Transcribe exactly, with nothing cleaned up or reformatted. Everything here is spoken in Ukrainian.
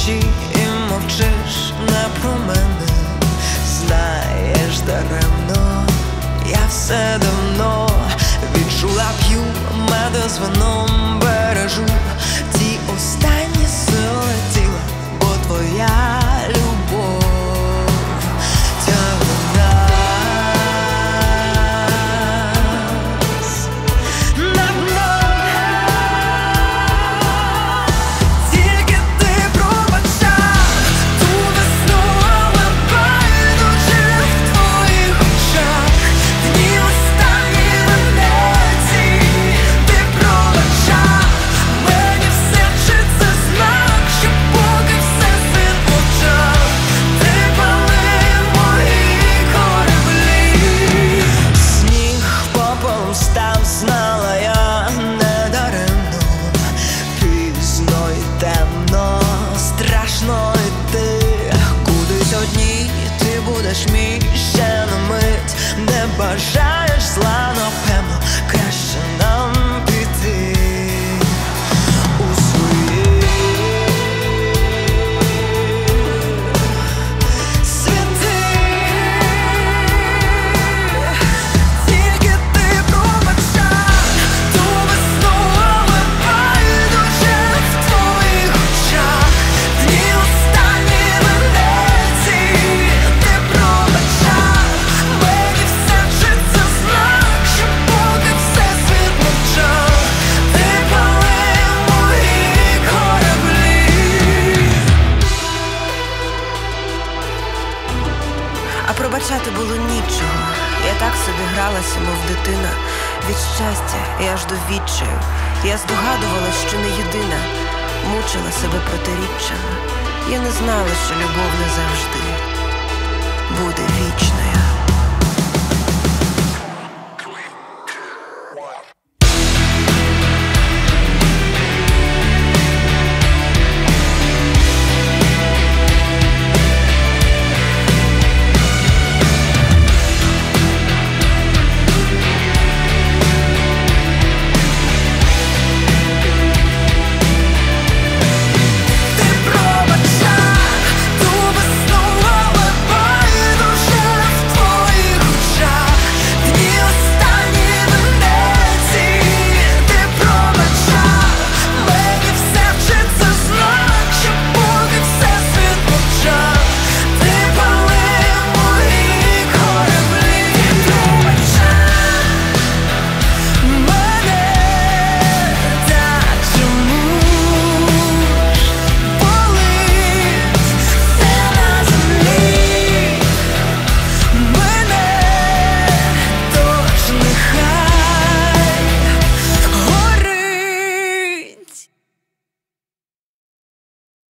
вночі і мовчиш не про мене. Знаєш, даремно, я все давно відчула, п'ю меду з вином, бережу ті останні сили тіла, бо твоя любов тягне нас на дно. Тільки ти пробачав ту весну, але байдуже в твоїх очах дні останні Венеції. Ти пробачав мені все, чи це знак, що поки все світ мовчав, ти палив мої кораблі. Сніг попелом став, знала я недаремно. Пізно й темно, страшно йти кудись одній. Ти будеш мій ще на мить, не бажаєш зла, напевно, краще нам піти у свої світи. Тільки ти пробачав ту весну, але байдуже в твоїх очах дні останні Венеції. Ти пробачав мені все, чи це знак, що поки все світ мовчав, ти палив мої кораблі. А пробачати було нічого. Я так собі гралася, мов дитина, від щастя і аж до відчаю. Я здогадувалась, що не єдина, мучила себе протиріччями. Я не знала, що любов не завжди буде